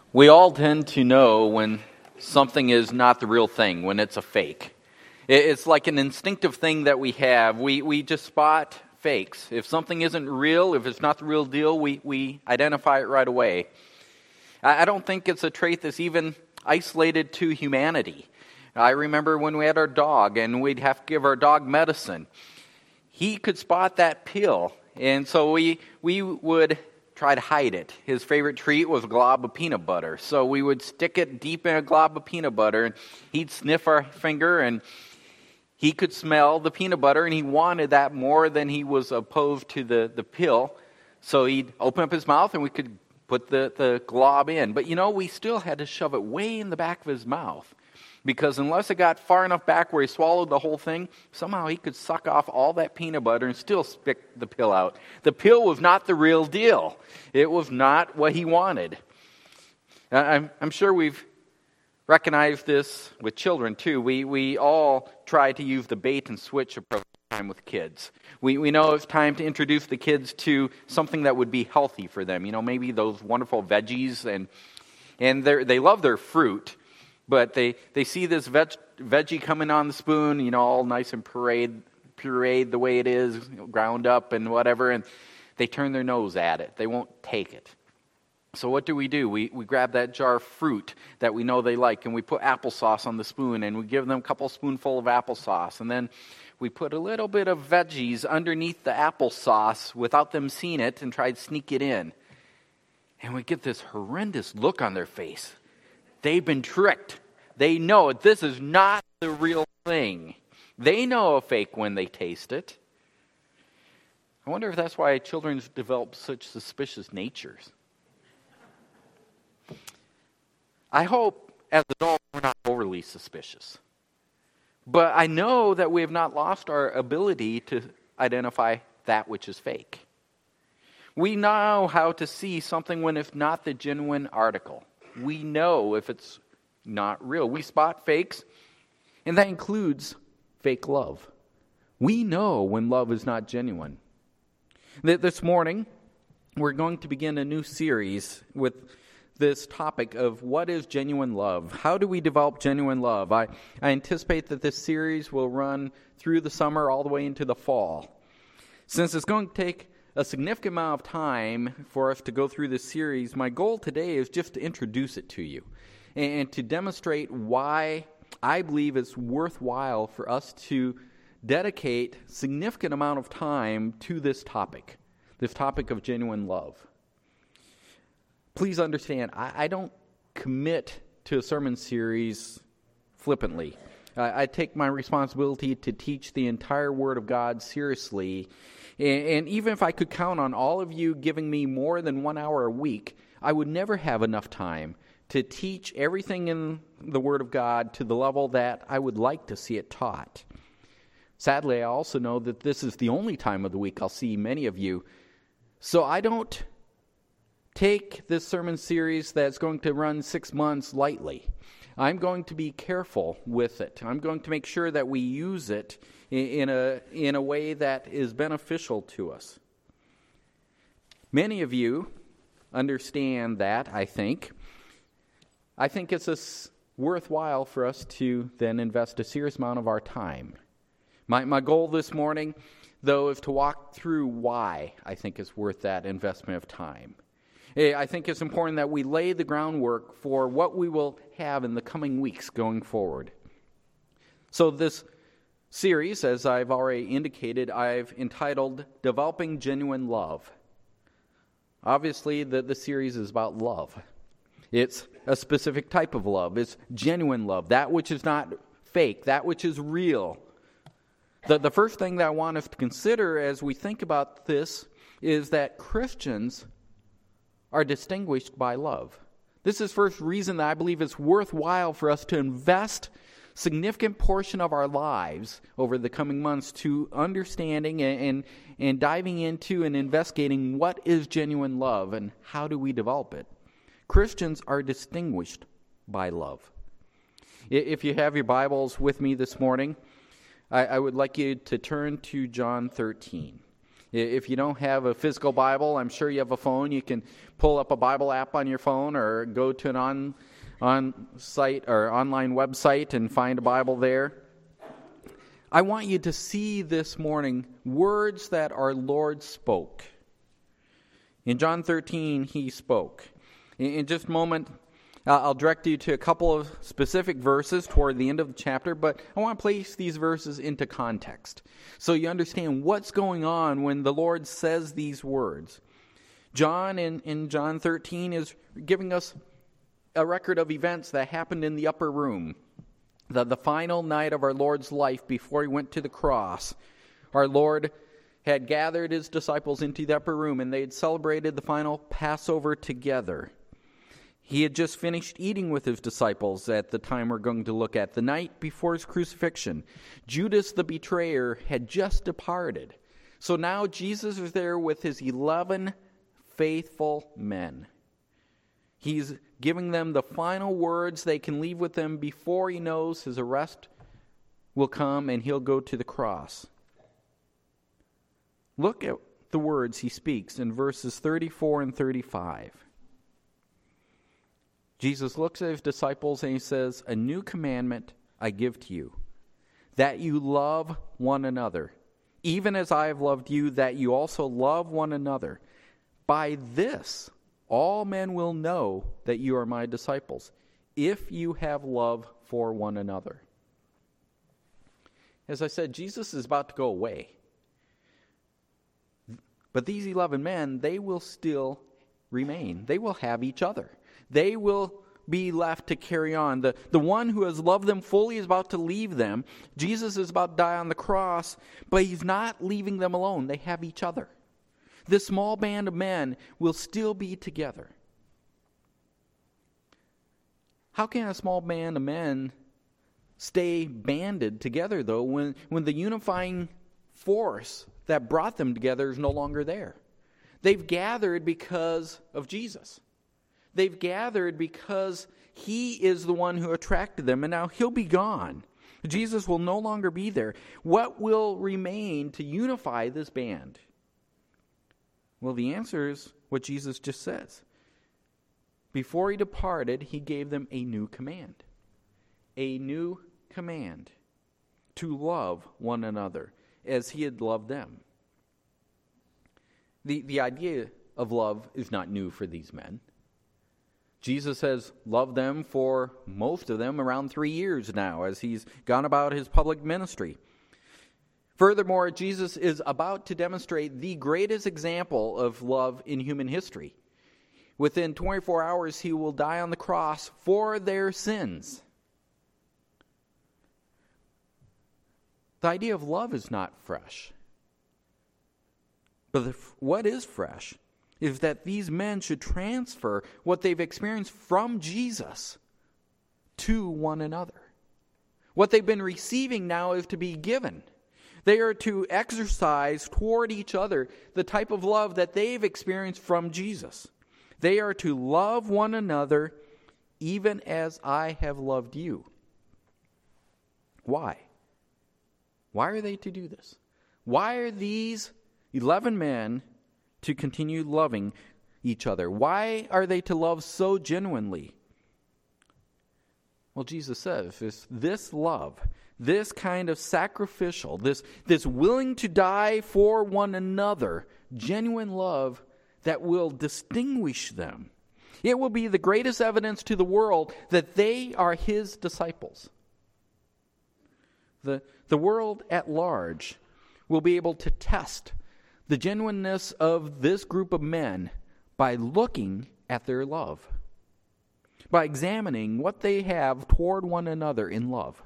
We all tend to know when something is not the real thing, when it's a fake. It's like an instinctive thing that we have. We just spot fakes. If something isn't real, if it's not the real deal, we identify it right away. I don't think it's a trait that's even isolated to humanity. I remember when we had our dog and we'd have to give our dog medicine. He could spot that pill, and so we would try to hide it. His favorite treat was a glob of peanut butter. So we would stick it deep in a glob of peanut butter, and he'd sniff our finger, and he could smell the peanut butter, and he wanted that more than he was opposed to the pill. So he'd open up his mouth, and we could put the glob in. But we still had to shove it way in the back of his mouth, because unless it got far enough back where he swallowed the whole thing, somehow he could suck off all that peanut butter and still spit the pill out. The pill was not the real deal. It was not what he wanted. I'm sure we've recognized this with children too. We all try to use the bait and switch approach with kids. We know it's time to introduce the kids to something that would be healthy for them. Maybe those wonderful veggies, and they love their fruit. But they see this veggie coming on the spoon, all nice and pureed the way it is, ground up and whatever, and they turn their nose at it. They won't take it. So what do? We grab that jar of fruit that we know they like, and we put applesauce on the spoon, and we give them a couple spoonful of applesauce, and then we put a little bit of veggies underneath the applesauce without them seeing it and try to sneak it in. And we get this horrendous look on their face. They've been tricked. They know this is not the real thing. They know a fake when they taste it. I wonder if that's why children develop such suspicious natures. I hope as adults we're not overly suspicious. But I know that we have not lost our ability to identify that which is fake. We know how to see something when it's not the genuine article. We know if it's not real. We spot fakes, and that includes fake love. We know when love is not genuine. This morning, we're going to begin a new series with this topic of what is genuine love? How do we develop genuine love? I anticipate that this series will run through the summer all the way into the fall. Since it's going to take a significant amount of time for us to go through this series, my goal today is just to introduce it to you and to demonstrate why I believe it's worthwhile for us to dedicate a significant amount of time to this topic of genuine love. Please understand, I don't commit to a sermon series flippantly. I take my responsibility to teach the entire Word of God seriously. And even if I could count on all of you giving me more than 1 hour a week, I would never have enough time to teach everything in the Word of God to the level that I would like to see it taught. Sadly, I also know that this is the only time of the week I'll see many of you. So I don't take this sermon series that's going to run 6 months lightly. I'm going to be careful with it. I'm going to make sure that we use it in a way that is beneficial to us. Many of you understand that, I think. I think it's worthwhile for us to then invest a serious amount of our time. My goal this morning, though, is to walk through why I think it's worth that investment of time. I think it's important that we lay the groundwork for what we will have in the coming weeks going forward. So this series, as I've already indicated, I've entitled Developing Genuine Love. Obviously, the series is about love. It's a specific type of love. It's genuine love, that which is not fake, that which is real. The first thing that I want us to consider as we think about this is that Christians are distinguished by love. This is the first reason that I believe it's worthwhile for us to invest significant portion of our lives over the coming months to understanding and diving into and investigating what is genuine love and how do we develop it. Christians are distinguished by love. If you have your Bibles with me this morning, I would like you to turn to John 13. If you don't have a physical Bible, I'm sure you have a phone. You can pull up a Bible app on your phone or go to an on-site or online website and find a Bible there. I want you to see this morning words that our Lord spoke. In John 13, he spoke. In just a moment, I'll direct you to a couple of specific verses toward the end of the chapter, but I want to place these verses into context so you understand what's going on when the Lord says these words. John, in John 13, is giving us a record of events that happened in the upper room. The final night of our Lord's life before he went to the cross, our Lord had gathered his disciples into the upper room and they had celebrated the final Passover together. He had just finished eating with his disciples at the time we're going to look at, the night before his crucifixion. Judas the betrayer had just departed. So now Jesus is there with his 11 faithful men. He's giving them the final words they can leave with them before he knows his arrest will come and he'll go to the cross. Look at the words he speaks in verses 34 and 35. Jesus looks at his disciples and he says, "A new commandment I give to you, that you love one another, even as I have loved you, that you also love one another. By this all men will know that you are my disciples, if you have love for one another." As I said, Jesus is about to go away. But these 11 men, they will still remain. They will have each other. They will be left to carry on. The one who has loved them fully is about to leave them. Jesus is about to die on the cross, but he's not leaving them alone. They have each other. This small band of men will still be together. How can a small band of men stay banded together, though, when the unifying force that brought them together is no longer there? They've gathered because of Jesus. They've gathered because he is the one who attracted them, and now he'll be gone. Jesus will no longer be there. What will remain to unify this band? Well, the answer is what Jesus just says. Before he departed, he gave them a new command. A new command to love one another as he had loved them. The idea of love is not new for these men. Jesus has loved them for most of them around 3 years now as he's gone about his public ministry. Furthermore, Jesus is about to demonstrate the greatest example of love in human history. Within 24 hours, he will die on the cross for their sins. The idea of love is not fresh. But what is fresh is that these men should transfer what they've experienced from Jesus to one another. What they've been receiving now is to be given. They are to exercise toward each other the type of love that they've experienced from Jesus. They are to love one another even as I have loved you. Why? Why are they to do this? Why are these 11 men to continue loving each other? Why are they to love so genuinely? Well, Jesus says this love, this kind of sacrificial, this willing to die for one another, genuine love that will distinguish them. It will be the greatest evidence to the world that they are his disciples. The world at large will be able to test the genuineness of this group of men by looking at their love, by examining what they have toward one another in love.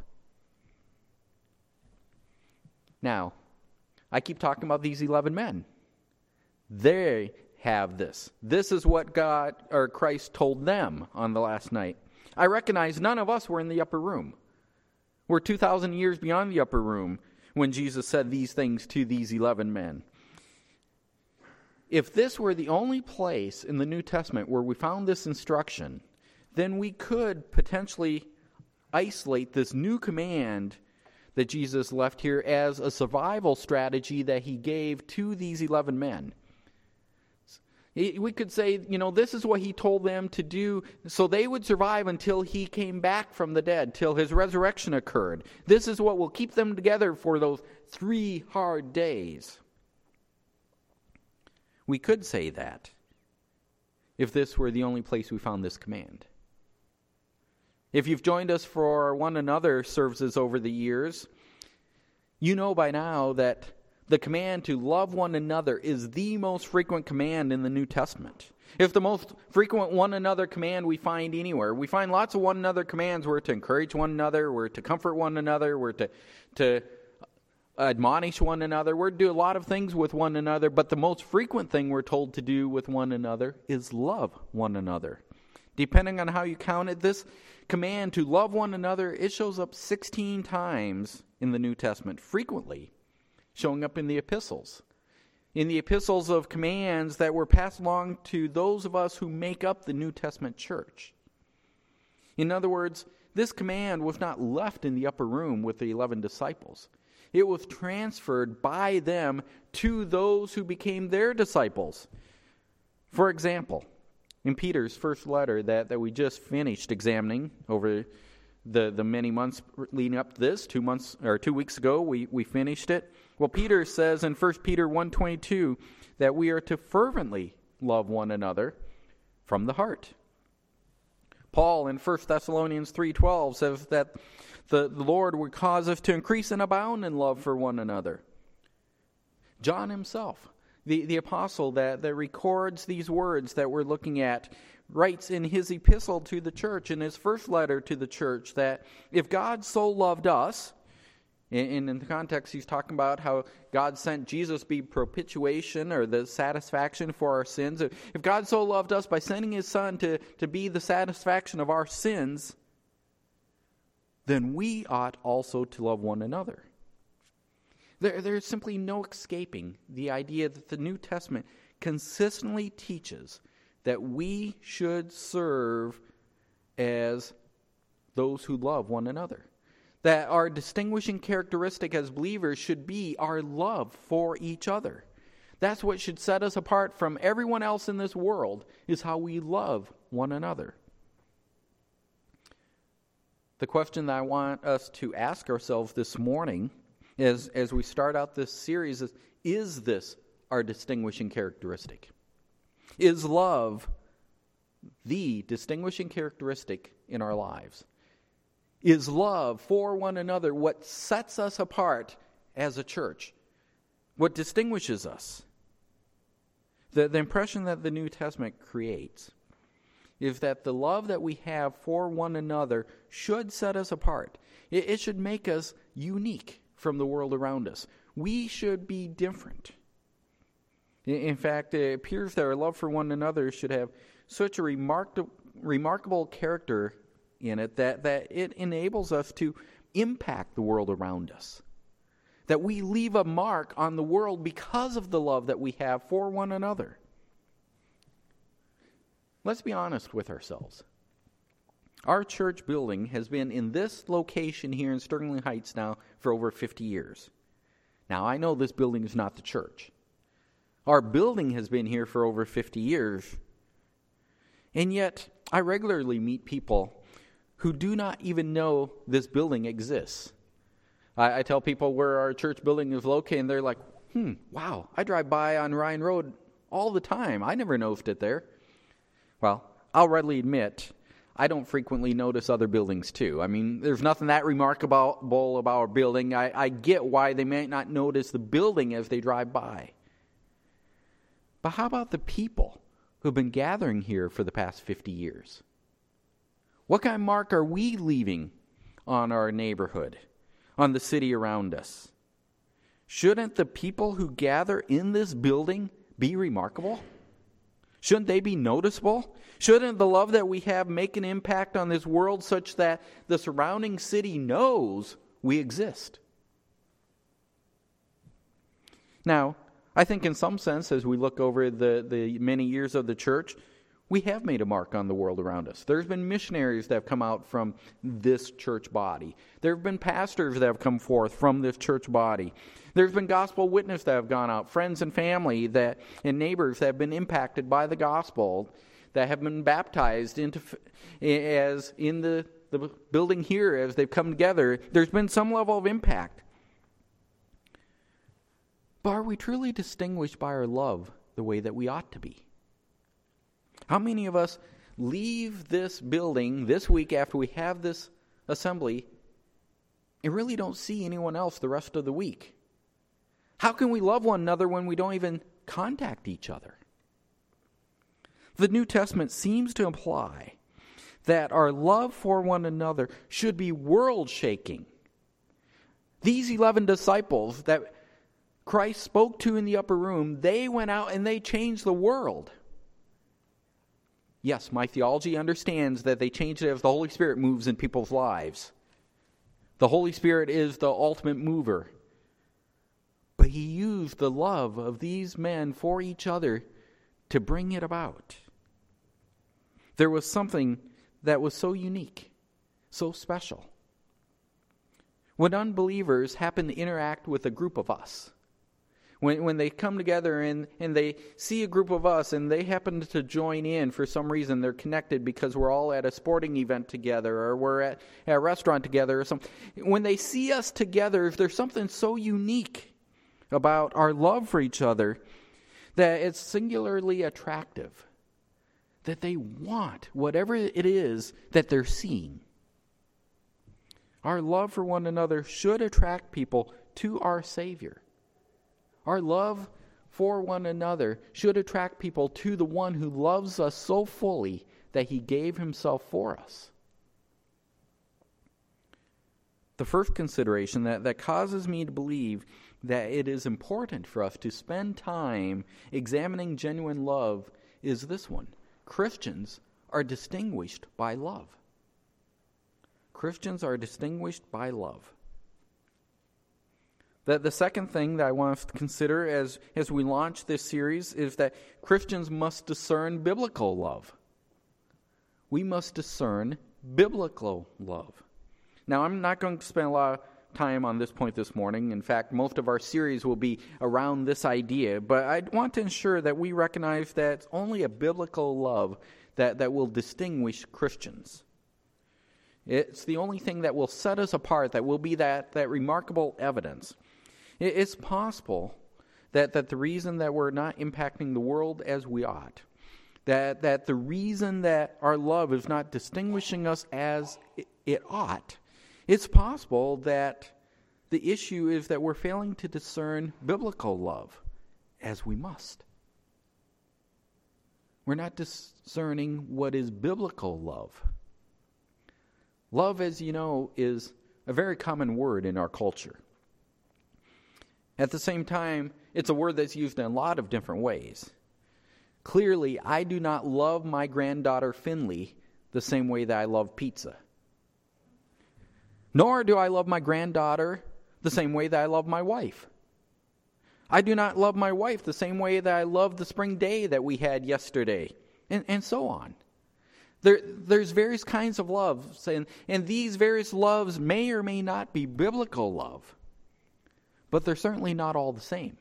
Now, I keep talking about these 11 men. They have this. This is what God or Christ told them on the last night. I recognize none of us were in the upper room. We're 2,000 years beyond the upper room when Jesus said these things to these 11 men. If this were the only place in the New Testament where we found this instruction, then we could potentially isolate this new command that Jesus left here as a survival strategy that he gave to these 11 men. We could say, this is what he told them to do so they would survive until he came back from the dead, till his resurrection occurred. This is what will keep them together for those 3 hard days. We could say that if this were the only place we found this command. If you've joined us for one another services over the years, you know by now that the command to love one another is the most frequent command in the New Testament. It's the most frequent one another command we find anywhere. We find lots of one another commands. We're to encourage one another. We're to comfort one another. We're to admonish one another. We're to do a lot of things with one another. But the most frequent thing we're told to do with one another is love one another. Depending on how you count it, this command to love one another, it shows up 16 times in the New Testament, frequently showing up in the epistles. In the epistles of commands that were passed along to those of us who make up the New Testament church. In other words, this command was not left in the upper room with the 11 disciples. It was transferred by them to those who became their disciples. For example, in Peter's first letter that we just finished examining over the many months leading up to this, 2 weeks ago we finished it. Well, Peter says in 1 Peter 1:22 that we are to fervently love one another from the heart. Paul in 1 Thessalonians 3:12 says that the Lord would cause us to increase and abound in love for one another. John himself, the apostle that records these words that we're looking at, writes in his epistle to the church, in his first letter to the church, that if God so loved us, in the context he's talking about how God sent Jesus be propitiation or the satisfaction for our sins. If God so loved us by sending his Son to be the satisfaction of our sins, then we ought also to love one another. There's simply no escaping the idea that the New Testament consistently teaches that we should serve as those who love one another. That our distinguishing characteristic as believers should be our love for each other. That's what should set us apart from everyone else in this world, is how we love one another. The question that I want us to ask ourselves this morning as we start out this series is this our distinguishing characteristic? Is love the distinguishing characteristic in our lives? Is love for one another what sets us apart as a church? What distinguishes us? The impression that the New Testament creates is that the love that we have for one another should set us apart. It should make us unique from the world around us. We should be different. In fact, it appears that our love for one another should have such a remarkable character in it that it enables us to impact the world around us. That we leave a mark on the world because of the love that we have for one another. Let's be honest with ourselves. Our church building has been in this location here in Sterling Heights now for over 50 years. Now, I know this building is not the church. Our building has been here for over 50 years. And yet, I regularly meet people who do not even know this building exists. I tell people where our church building is located, and they're like, wow, I drive by on Ryan Road all the time. I never noticed it there. Well, I'll readily admit, I don't frequently notice other buildings too. I mean, there's nothing that remarkable about our building. I get why they may not notice the building as they drive by. But how about the people who've been gathering here for the past 50 years? What kind of mark are we leaving on our neighborhood, on the city around us? Shouldn't the people who gather in this building be remarkable? Shouldn't they be noticeable? Shouldn't the love that we have make an impact on this world such that the surrounding city knows we exist? Now, I think in some sense, as we look over the many years of the church, We have made a mark on the world around us. There's been missionaries that have come out from this church body. There have been pastors that have come forth from this church body. There's been gospel witness that have gone out, friends and family and neighbors that have been impacted by the gospel, that have been baptized in the building here as they've come together. There's been some level of impact. But are we truly distinguished by our love the way that we ought to be? How many of us leave this building this week after we have this assembly and really don't see anyone else the rest of the week? How can we love one another when we don't even contact each other? The New Testament seems to imply that our love for one another should be world-shaking. These 11 disciples that Christ spoke to in the upper room, they went out and they changed the world. Yes, my theology understands that they change it as the Holy Spirit moves in people's lives. The Holy Spirit is the ultimate mover. But He used the love of these men for each other to bring it about. There was something that was so unique, so special. When unbelievers happen to interact with a group of us, when they come together and they see a group of us and they happen to join in for some reason, they're connected because we're all at a sporting event together or we're at a restaurant together or something. When they see us together, if there's something so unique about our love for each other that it's singularly attractive, that they want whatever it is that they're seeing. Our love for one another should attract people to our Savior. Our love for one another should attract people to the one who loves us so fully that He gave Himself for us. The first consideration that causes me to believe that it is important for us to spend time examining genuine love is this one. Christians are distinguished by love. Christians are distinguished by love. The second thing that I want us to consider as we launch this series is that Christians must discern biblical love. We must discern biblical love. Now, I'm not going to spend a lot of time on this point this morning. In fact, most of our series will be around this idea. But I want to ensure that we recognize that it's only a biblical love that will distinguish Christians. It's the only thing that will set us apart, that will be that remarkable evidence. It's possible that the reason that we're not impacting the world as we ought, that the reason that our love is not distinguishing us as it ought, it's possible that the issue is that we're failing to discern biblical love as we must. We're not discerning what is biblical love. Love, as you know, is a very common word in our culture. At the same time, it's a word that's used in a lot of different ways. Clearly, I do not love my granddaughter Finley the same way that I love pizza. Nor do I love my granddaughter the same way that I love my wife. I do not love my wife the same way that I love the spring day that we had yesterday, and so on. There's various kinds of loves, and these various loves may or may not be biblical love, but they're certainly not all the same.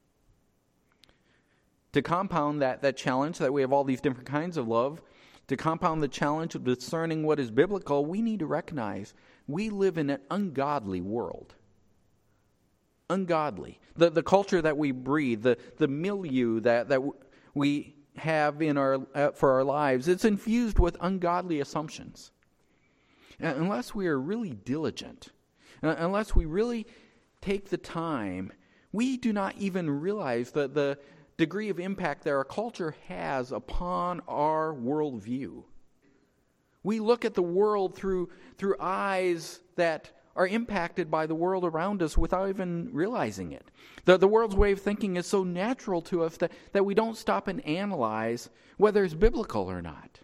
To compound that challenge that we have all these different kinds of love, to compound the challenge of discerning what is biblical, we need to recognize we live in an ungodly world. Ungodly. The culture that we breathe, the milieu that we have for our lives, it's infused with ungodly assumptions. Unless we are really diligent, unless we really take the time, we do not even realize the degree of impact that our culture has upon our worldview. We look at the world through eyes that are impacted by the world around us without even realizing it. The world's way of thinking is so natural to us that we don't stop and analyze whether it's biblical or not.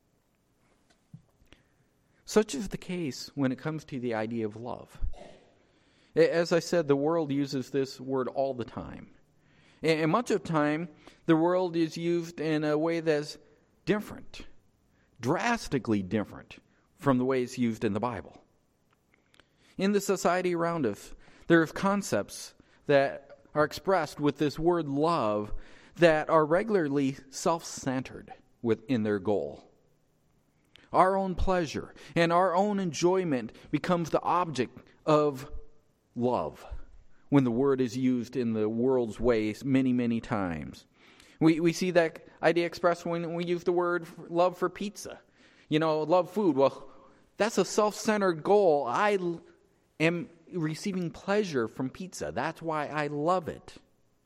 Such is the case when it comes to the idea of love. As I said, the world uses this word all the time. And much of the time, the world is used in a way that's different, drastically different from the way it's used in the Bible. In the society around us, there are concepts that are expressed with this word love that are regularly self-centered within their goal. Our own pleasure and our own enjoyment becomes the object of love when the word is used in the world's ways many, many times. We see that idea expressed when we use the word love for pizza. Love food. Well, that's a self-centered goal. I am receiving pleasure from pizza. That's why I love it.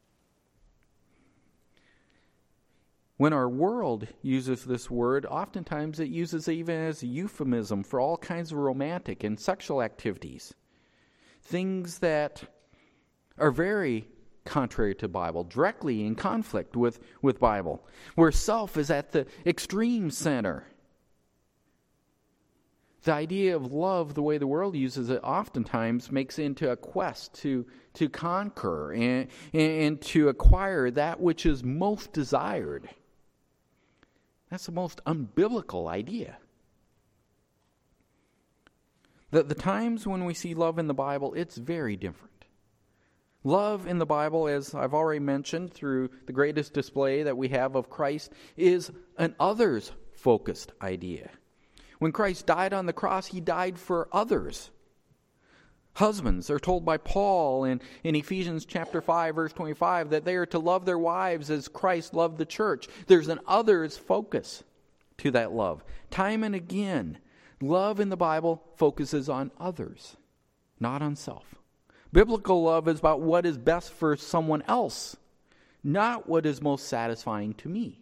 When our world uses this word, oftentimes it uses it even as a euphemism for all kinds of romantic and sexual activities. Things that are very contrary to Bible, directly in conflict with Bible, where self is at the extreme center. The idea of love, the way the world uses it, oftentimes makes it into a quest to conquer and to acquire that which is most desired. That's the most unbiblical idea. The times when we see love in the Bible, it's very different. Love in the Bible, as I've already mentioned through the greatest display that we have of Christ, is an others-focused idea. When Christ died on the cross, he died for others. Husbands are told by Paul in Ephesians chapter 5, verse 25, that they are to love their wives as Christ loved the church. There's an others focus to that love. Time and again, love in the Bible focuses on others, not on self. Biblical love is about what is best for someone else, not what is most satisfying to me.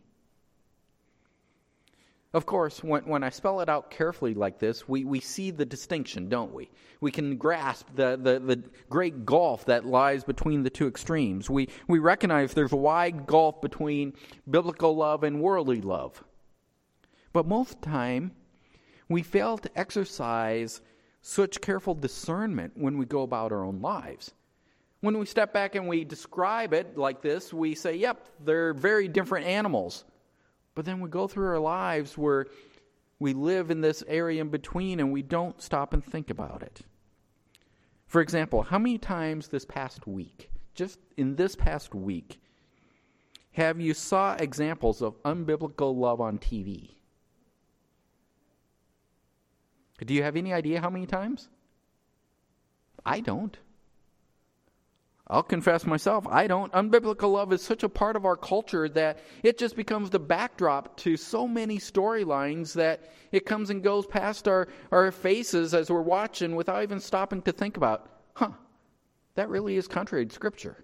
Of course, when I spell it out carefully like this, we see the distinction, don't we? We can grasp the great gulf that lies between the two extremes. We recognize there's a wide gulf between biblical love and worldly love. But most of the time, we fail to exercise such careful discernment when we go about our own lives. When we step back and we describe it like this, we say, yep, they're very different animals. But then we go through our lives where we live in this area in between and we don't stop and think about it. For example, how many times this past week, just in this past week, have you saw examples of unbiblical love on TV? Do you have any idea how many times? I don't. I'll confess myself, I don't. Unbiblical love is such a part of our culture that it just becomes the backdrop to so many storylines that it comes and goes past our faces as we're watching without even stopping to think about, that really is contrary to Scripture.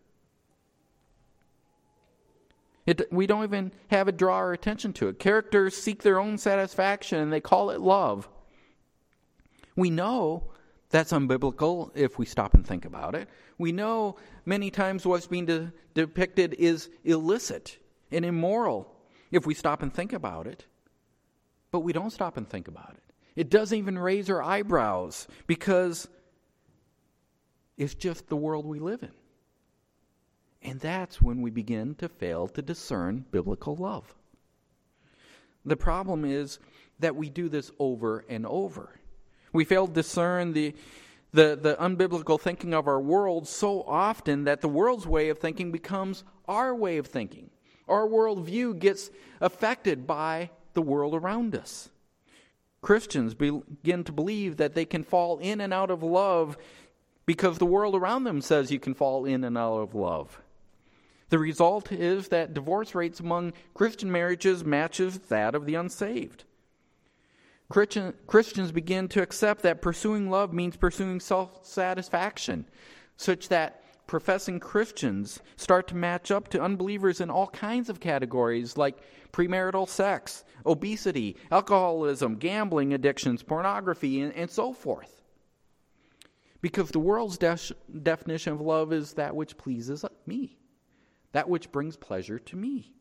We don't even have it draw our attention to it. Characters seek their own satisfaction and they call it love. We know that's unbiblical if we stop and think about it. We know many times what's being depicted is illicit and immoral if we stop and think about it. But we don't stop and think about it. It doesn't even raise our eyebrows because it's just the world we live in. And that's when we begin to fail to discern biblical love. The problem is that we do this over and over. We fail to discern the unbiblical thinking of our world so often that the world's way of thinking becomes our way of thinking. Our worldview gets affected by the world around us. Christians begin to believe that they can fall in and out of love because the world around them says you can fall in and out of love. The result is that divorce rates among Christian marriages matches that of the unsaved. Christians begin to accept that pursuing love means pursuing self-satisfaction, such that professing Christians start to match up to unbelievers in all kinds of categories like premarital sex, obesity, alcoholism, gambling addictions, pornography, and so forth. Because the world's definition of love is that which pleases me, that which brings pleasure to me.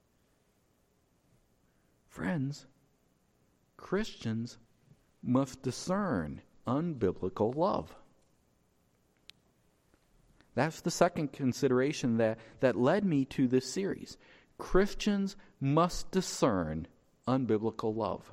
Friends, Christians must discern unbiblical love. That's the second consideration that led me to this series. Christians must discern unbiblical love.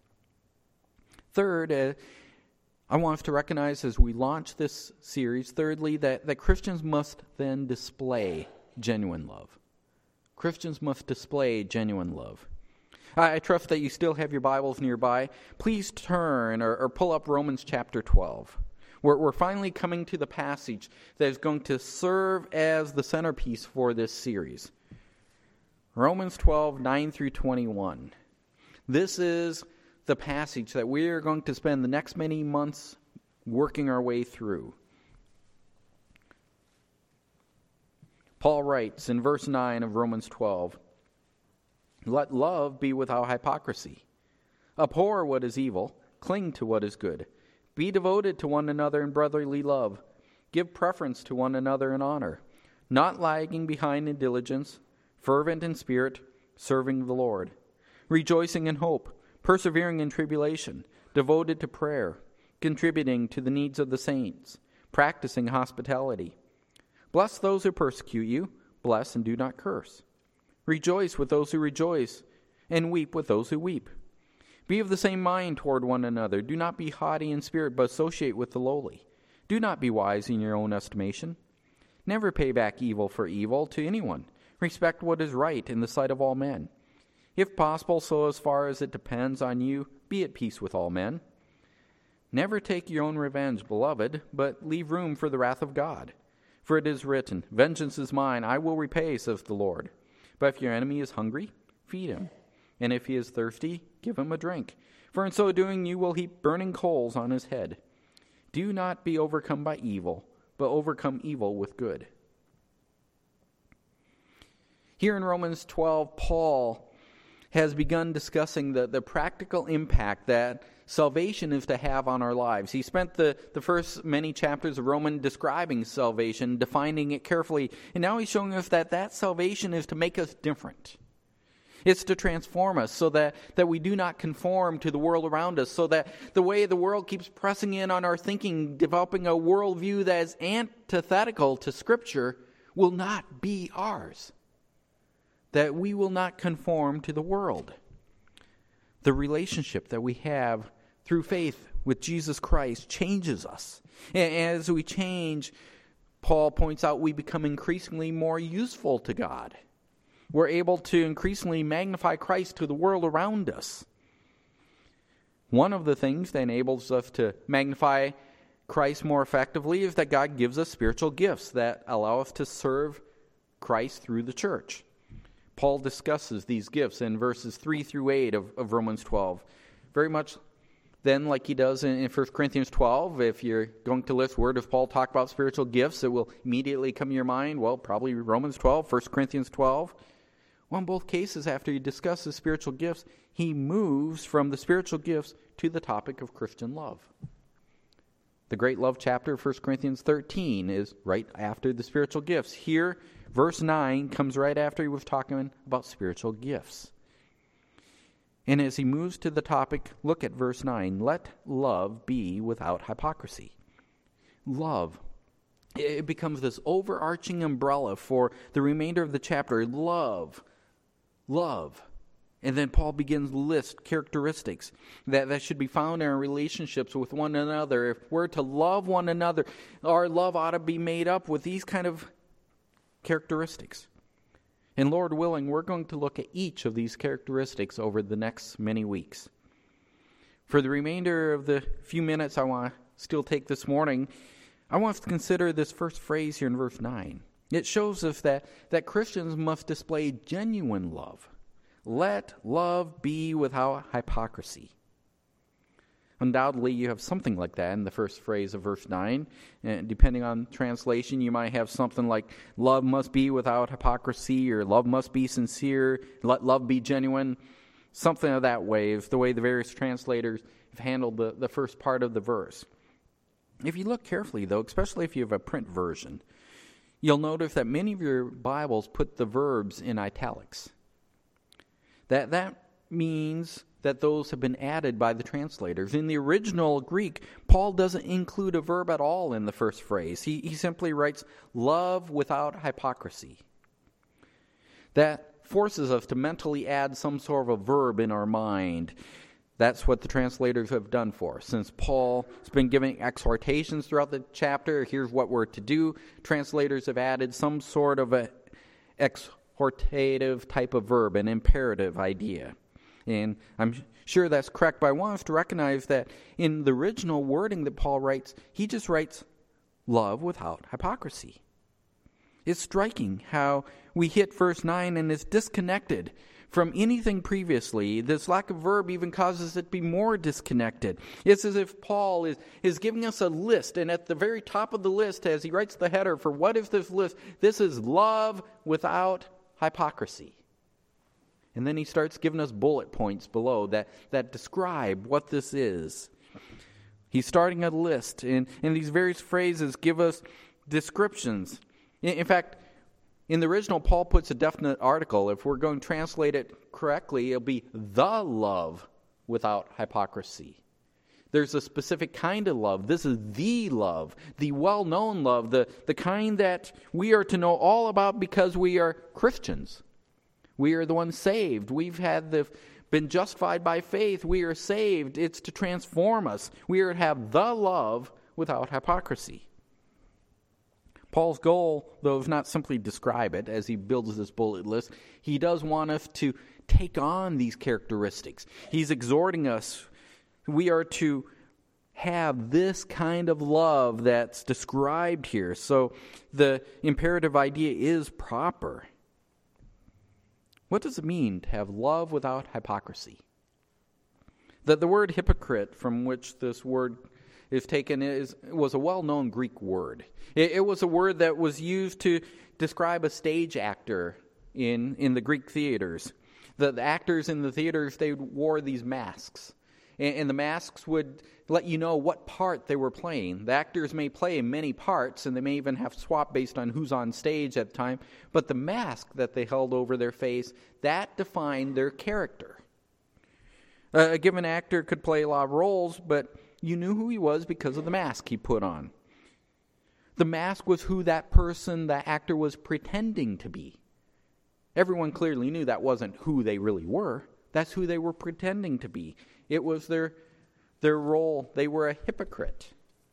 Third, I want us to recognize as we launch this series, thirdly, that Christians must then display genuine love. Christians must display genuine love. I trust that you still have your Bibles nearby. Please turn or pull up Romans chapter 12. We're finally coming to the passage that is going to serve as the centerpiece for this series. Romans 12, 9 through 21. This is the passage that we are going to spend the next many months working our way through. Paul writes in verse 9 of Romans 12, "Let love be without hypocrisy. Abhor what is evil, cling to what is good. Be devoted to one another in brotherly love. Give preference to one another in honor, not lagging behind in diligence, fervent in spirit, serving the Lord, rejoicing in hope, persevering in tribulation, devoted to prayer, contributing to the needs of the saints, practicing hospitality. Bless those who persecute you, bless and do not curse. Rejoice with those who rejoice, and weep with those who weep. Be of the same mind toward one another. Do not be haughty in spirit, but associate with the lowly. Do not be wise in your own estimation. Never pay back evil for evil to anyone. Respect what is right in the sight of all men. If possible, so as far as it depends on you, be at peace with all men. Never take your own revenge, beloved, but leave room for the wrath of God. For it is written, 'Vengeance is mine, I will repay, says the Lord.' But if your enemy is hungry, feed him. And if he is thirsty, give him a drink. For in so doing you will heap burning coals on his head. Do not be overcome by evil, but overcome evil with good." Here in Romans 12, Paul has begun discussing the practical impact that salvation is to have on our lives. He spent the first many chapters of Romans describing salvation, defining it carefully, and now he's showing us that salvation is to make us different. It's to transform us so that we do not conform to the world around us, so that the way the world keeps pressing in on our thinking, developing a worldview that is antithetical to Scripture, will not be ours. That we will not conform to the world. The relationship that we have through faith with Jesus Christ changes us. And as we change, Paul points out, we become increasingly more useful to God. We're able to increasingly magnify Christ to the world around us. One of the things that enables us to magnify Christ more effectively is that God gives us spiritual gifts that allow us to serve Christ through the church. Paul discusses these gifts in verses 3 through 8 of Romans 12. Very much then like he does in 1 Corinthians 12. If you're going to list where does Paul talk about spiritual gifts, it will immediately come to your mind. Well, probably Romans 12, 1 Corinthians 12. Well, in both cases, after he discusses spiritual gifts, he moves from the spiritual gifts to the topic of Christian love. The great love chapter of 1 Corinthians 13 is right after the spiritual gifts. Here, verse 9 comes right after he was talking about spiritual gifts. And as he moves to the topic, look at verse 9. Let love be without hypocrisy. Love. It becomes this overarching umbrella for the remainder of the chapter. Love. Love. And then Paul begins to list characteristics that should be found in our relationships with one another. If we're to love one another, our love ought to be made up with these kind of characteristics. And Lord willing, we're going to look at each of these characteristics over the next many weeks. For the remainder of the few minutes I want to still take this morning, I want us to consider this first phrase here in verse 9. It shows us that Christians must display genuine love. Let love be without hypocrisy. Undoubtedly, you have something like that in the first phrase of verse 9. And depending on translation, you might have something like, love must be without hypocrisy, or love must be sincere, let love be genuine. Something of that way is the way the various translators have handled the first part of the verse. If you look carefully, though, especially if you have a print version, you'll notice that many of your Bibles put the verbs in italics. That means that those have been added by the translators. In the original Greek, Paul doesn't include a verb at all in the first phrase. He simply writes, love without hypocrisy. That forces us to mentally add some sort of a verb in our mind. That's what the translators have done for us. Since Paul has been giving exhortations throughout the chapter, here's what we're to do. Translators have added some sort of a exhortative type of verb, an imperative idea. And I'm sure that's correct, but I want us to recognize that in the original wording that Paul writes, he just writes love without hypocrisy. It's striking how we hit verse 9 and it's disconnected from anything previously. This lack of verb even causes it to be more disconnected. It's as if Paul is giving us a list, and at the very top of the list, as he writes the header for what is this list, this is love without hypocrisy. And then he starts giving us bullet points below that describe what this is. He's starting a list, and these various phrases give us descriptions. In fact, in the original, Paul puts a definite article. If we're going to translate it correctly, it'll be the love without hypocrisy. There's a specific kind of love. This is the love, the well-known love, the kind that we are to know all about because we are Christians. We are the ones saved. We've been justified by faith. We are saved. It's to transform us. We are to have the love without hypocrisy. Paul's goal, though, is not simply describe it as he builds this bullet list. He does want us to take on these characteristics. He's exhorting us. We are to have this kind of love that's described here. So the imperative idea is proper. What does it mean to have love without hypocrisy? The word hypocrite, from which this word is taken, was a well-known Greek word. It was a word that was used to describe a stage actor in the Greek theaters. The actors in the theaters, they wore these masks. And the masks would let you know what part they were playing. The actors may play many parts, and they may even have swap based on who's on stage at the time. But the mask that they held over their face, that defined their character. A given actor could play a lot of roles, but you knew who he was because of the mask he put on. The mask was who that person, that actor, was pretending to be. Everyone clearly knew that wasn't who they really were. That's who they were pretending to be. It was their role. They were a hypocrite.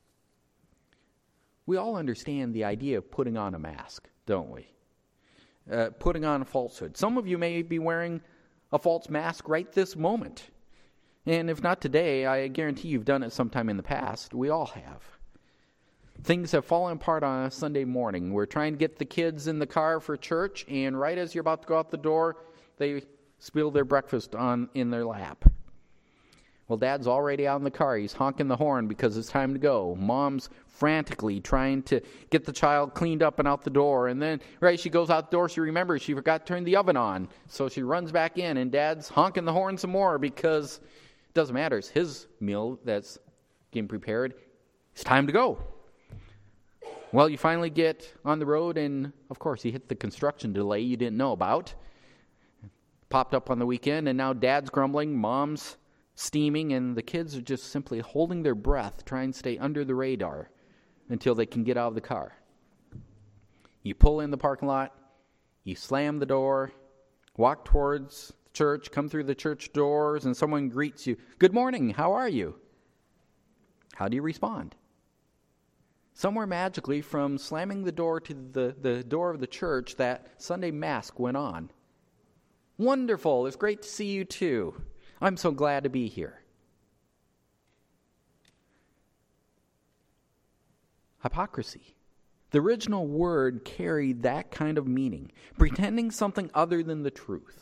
We all understand the idea of putting on a mask, don't we? Putting on a falsehood. Some of you may be wearing a false mask right this moment. And if not today, I guarantee you've done it sometime in the past. We all have. Things have fallen apart on a Sunday morning. We're trying to get the kids in the car for church, and right as you're about to go out the door, they spill their breakfast in their lap. Well, Dad's already out in the car. He's honking the horn because it's time to go. Mom's frantically trying to get the child cleaned up and out the door. And then, right, she goes out the door. She remembers she forgot to turn the oven on. So she runs back in, and Dad's honking the horn some more because it doesn't matter. It's his meal that's getting prepared. It's time to go. Well, you finally get on the road, and, of course, you hit the construction delay you didn't know about. Popped up on the weekend, and now Dad's grumbling, Mom's steaming, and the kids are just simply holding their breath, trying to stay under the radar until they can get out of the car. You pull in the parking lot, you slam the door, walk towards the church, come through the church doors, and someone greets you. Good morning, how are you? How do you respond? Somewhere magically, from slamming the door to the door of the church, that Sunday mask went on. Wonderful, it's great to see you too. I'm so glad to be here. Hypocrisy. The original word carried that kind of meaning, pretending something other than the truth.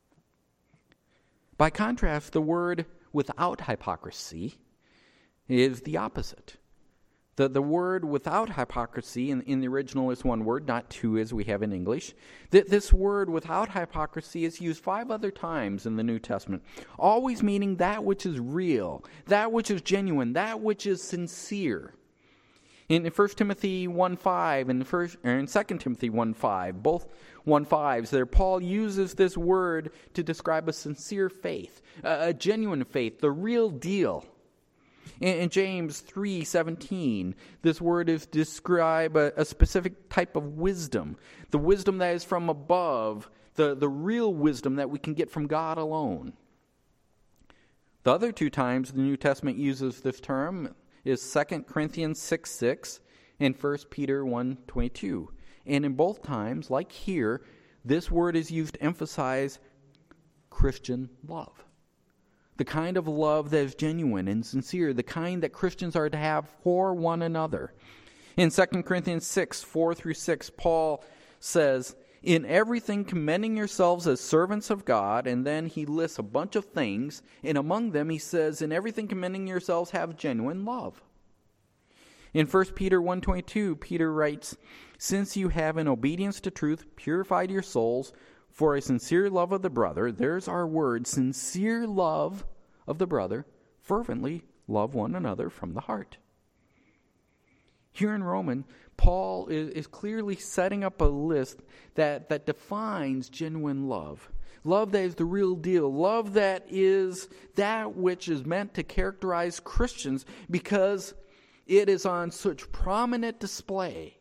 By contrast, the word without hypocrisy is the opposite. The word without hypocrisy in the original is one word, not two as we have in English. This word without hypocrisy is used 5 other times in the New Testament, always meaning that which is real, that which is genuine, that which is sincere. In 1 Timothy 1:5 and 2 Timothy 1:5, both 1:5s there, Paul uses this word to describe a sincere faith, a genuine faith, the real deal. In James 3:17, this word is to describe a specific type of wisdom, the wisdom that is from above, the real wisdom that we can get from God alone. The other two times the New Testament uses this term is 2 Corinthians 6:6 and 1 Peter 1:22. And in both times, like here, this word is used to emphasize Christian love. The kind of love that is genuine and sincere, the kind that Christians are to have for one another. In 2 Corinthians 6:4-6, Paul says, "In everything commending yourselves as servants of God," and then he lists a bunch of things, and among them he says, "In everything commending yourselves, have genuine love." In 1 Peter 1:22, Peter writes, "Since you have in obedience to truth purified your souls for a sincere love of the brother," there's our word, sincere love of the brother, "fervently love one another from the heart." Here in Romans, Paul is clearly setting up a list that defines genuine love. Love that is the real deal. Love that is that which is meant to characterize Christians because it is on such prominent display.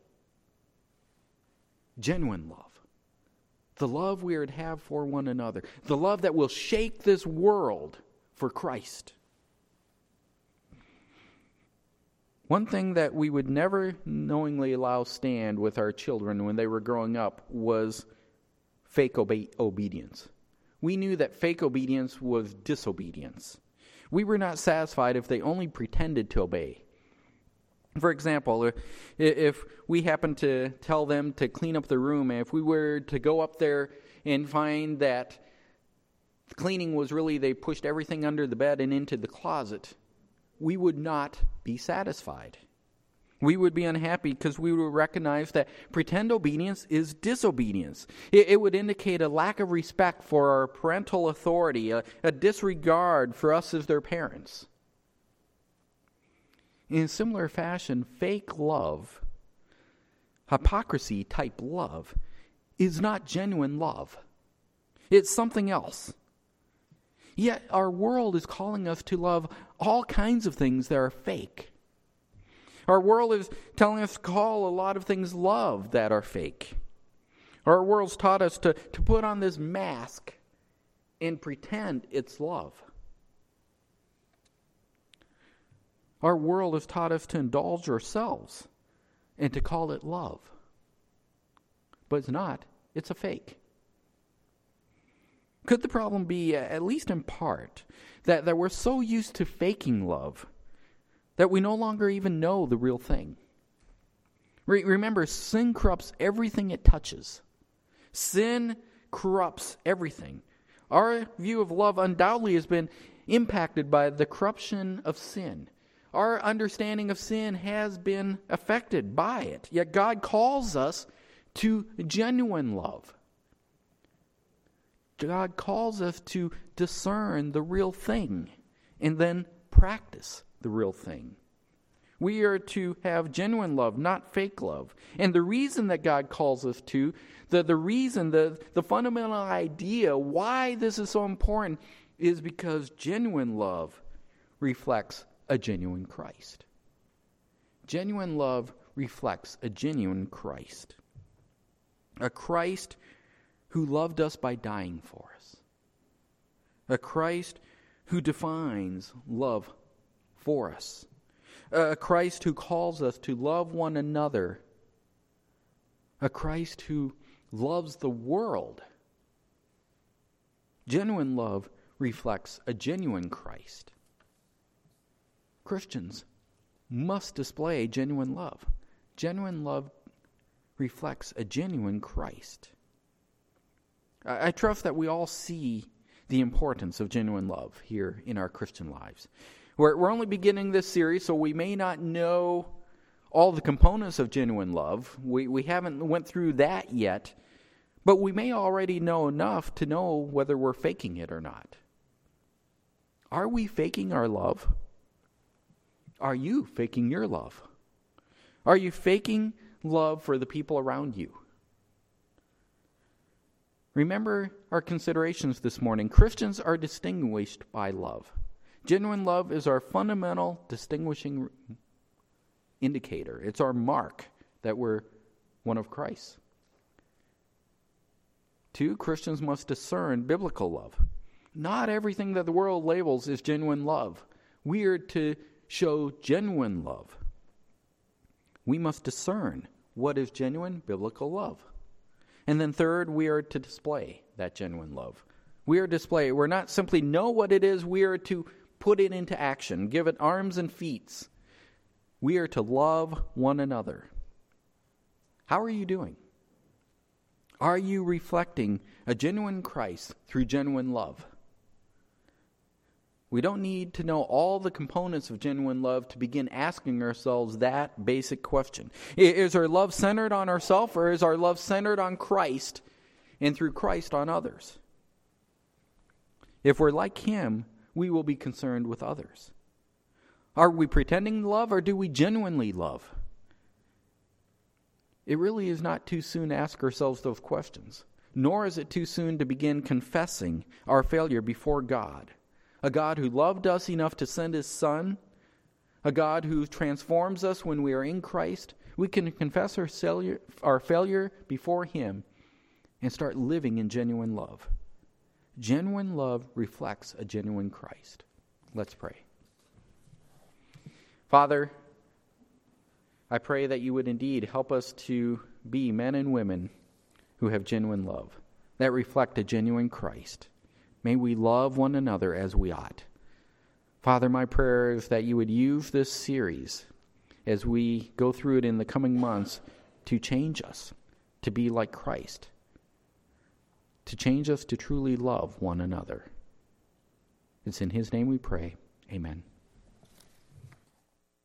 Genuine love. The love we are to have for one another. The love that will shake this world for Christ. One thing that we would never knowingly allow stand with our children when they were growing up was fake obedience. We knew that fake obedience was disobedience. We were not satisfied if they only pretended to obey. For example, if we happened to tell them to clean up the room, and if we were to go up there and find that the cleaning was really they pushed everything under the bed and into the closet, we would not be satisfied. We would be unhappy because we would recognize that pretend obedience is disobedience. It would indicate a lack of respect for our parental authority, a disregard for us as their parents. In a similar fashion, fake love, hypocrisy type love, is not genuine love. It's something else. Yet our world is calling us to love all kinds of things that are fake. Our world is telling us to call a lot of things love that are fake. Our world's taught us to put on this mask and pretend it's love. Our world has taught us to indulge ourselves and to call it love. But it's not. It's a fake. Could the problem be, at least in part, that we're so used to faking love that we no longer even know the real thing? Remember, sin corrupts everything it touches. Sin corrupts everything. Our view of love undoubtedly has been impacted by the corruption of sin. Our understanding of sin has been affected by it. Yet God calls us to genuine love. God calls us to discern the real thing and then practice the real thing. We are to have genuine love, not fake love. And the reason that God calls us to, the fundamental idea why this is so important is because genuine love reflects a genuine Christ. Genuine love reflects a genuine Christ. A Christ who loved us by dying for us. A Christ who defines love for us. A Christ who calls us to love one another. A Christ who loves the world. Genuine love reflects a genuine Christ. Christians must display genuine love. Genuine love reflects a genuine Christ. I trust that we all see the importance of genuine love here in our Christian lives. We're only beginning this series, so we may not know all the components of genuine love. We haven't went through that yet, but we may already know enough to know whether we're faking it or not. Are we faking our love? Are you faking your love? Are you faking love for the people around you? Remember our considerations this morning. Christians are distinguished by love. Genuine love is our fundamental distinguishing indicator. It's our mark that we're one of Christ. 2, Christians must discern biblical love. Not everything that the world labels is genuine love. We are to show genuine love. We must discern what is genuine biblical love. And then 3rd, we are to display that genuine love. We're not simply know what it is, we are to put it into action, give it arms and feet. We are to love one another. How are you doing? Are you reflecting a genuine Christ through genuine love? We don't need to know all the components of genuine love to begin asking ourselves that basic question. Is our love centered on ourselves, or is our love centered on Christ and through Christ on others? If we're like Him, we will be concerned with others. Are we pretending to love, or do we genuinely love? It really is not too soon to ask ourselves those questions, nor is it too soon to begin confessing our failure before God. A God who loved us enough to send His Son, a God who transforms us when we are in Christ. We can confess our failure before Him and start living in genuine love. Genuine love reflects a genuine Christ. Let's pray. Father, I pray that you would indeed help us to be men and women who have genuine love, that reflect a genuine Christ. May we love one another as we ought. Father, my prayer is that you would use this series as we go through it in the coming months to change us, to be like Christ, to change us to truly love one another. It's in His name we pray. Amen.